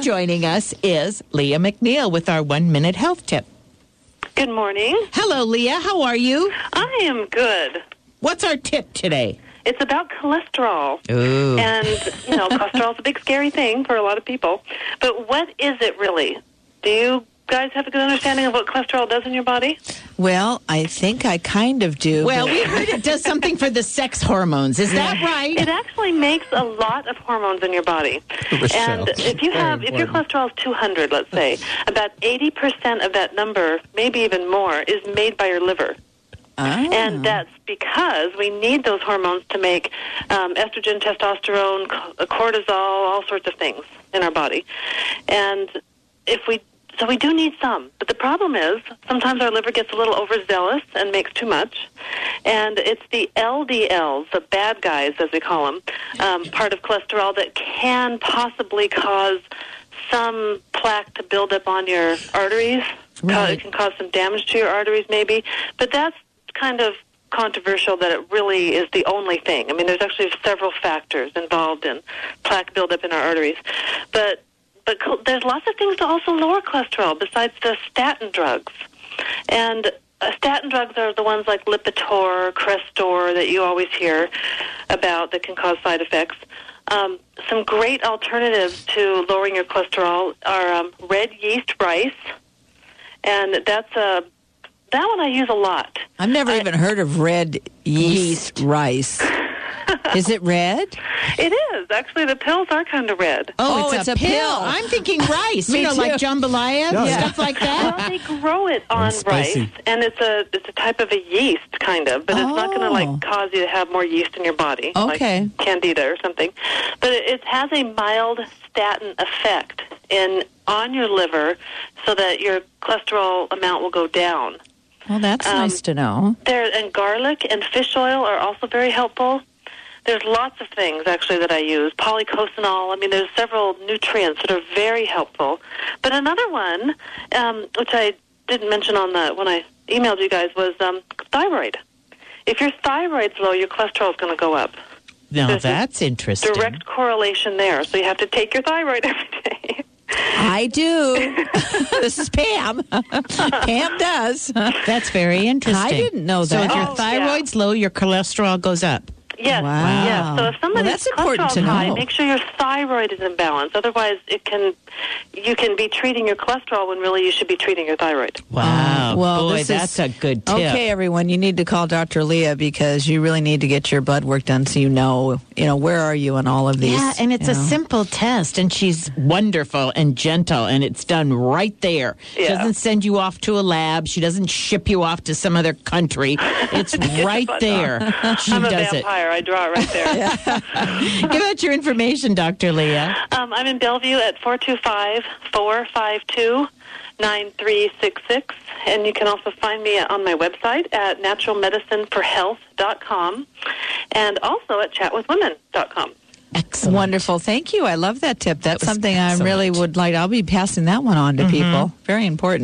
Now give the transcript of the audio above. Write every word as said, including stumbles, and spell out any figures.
joining us is Leah McNeil with our one-minute health tip. Good morning. Hello, Leah. How are you? I am good. What's our tip today? It's about cholesterol. Ooh. And, you know, cholesterol is a big, scary thing for a lot of people. But what is it really? Do you guys have a good understanding of what cholesterol does in your body? Well, I think I kind of do. Well, but- we heard it does something for the sex hormones. Is that right? It actually makes a lot of hormones in your body. Michelle. And if you have, if your cholesterol is two hundred, let's say, about eighty percent of that number, maybe even more, is made by your liver. Oh. And that's because we need those hormones to make um, estrogen, testosterone, cortisol, all sorts of things in our body. And if we So we do need some. But the problem is sometimes our liver gets a little overzealous and makes too much. And it's the L D Ls, the bad guys, as we call them, um, part of cholesterol that can possibly cause some plaque to build up on your arteries. Right. It can cause some damage to your arteries maybe. But that's kind of controversial that it really is the only thing. I mean, there's actually several factors involved in plaque buildup in our arteries. But But there's lots of things to also lower cholesterol besides the statin drugs. And uh, statin drugs are the ones like Lipitor, Crestor that you always hear about that can cause side effects. Um, some great alternatives to lowering your cholesterol are um, red yeast rice. And that's a, that one I use a lot. I've never I, even heard of red yeast, Yeast. rice. Is it red? It is. Actually, the pills are kind of red. Oh, Oh, it's, it's a, a pill. pill. I'm thinking rice. Me you know, too. like jambalaya, Yeah, yeah. stuff like that. Well, they grow it on And spicy. rice, and it's a it's a type of a yeast, kind of, but it's not going to Oh. like cause you to have more yeast in your body, Okay. like candida or something. But it, it has a mild statin effect in on your liver, so that your cholesterol amount will go down. Well, that's Um, nice to know. There and garlic and fish oil are also very helpful. There's lots of things, actually, that I use. Polycosanol. I mean, there's several nutrients that are very helpful. But another one, um, which I didn't mention on the when I emailed you guys, was um, thyroid. If your thyroid's low, your cholesterol is going to go up. Now, There's a that's interesting. Direct correlation there. So you have to take your thyroid every day. I do. This is Pam. Pam does. That's very interesting. I didn't know So if that. your Oh, thyroid's low, your cholesterol goes up. Yes. Wow. Yes. So if somebody's Well, that's important cholesterol's to high, know. make sure your thyroid is in balance. Otherwise, it can you can be treating your cholesterol when really you should be treating your thyroid. Wow. Oh, well, boy, this that's is- a good tip. Okay, everyone, you need to call Doctor Leah because you really need to get your blood work done so you know, you know, where are you in all of these. Yeah, and it's you a know. simple test, and she's wonderful and gentle, and it's done right there. She Yeah. doesn't send you off to a lab. She doesn't ship you off to some other country. It's right butt there. She I'm a does vampire. I draw it right there. it. Give out your information, Doctor Leah. Um, I'm in Bellevue at four two five, four five two, nine three six six. And you can also find me on my website at natural medicine for health dot com and also at chat with women dot com. Excellent. Wonderful. Thank you. I love that tip. That's was something I really excellent. would like. I'll be passing that one on to people. Very important.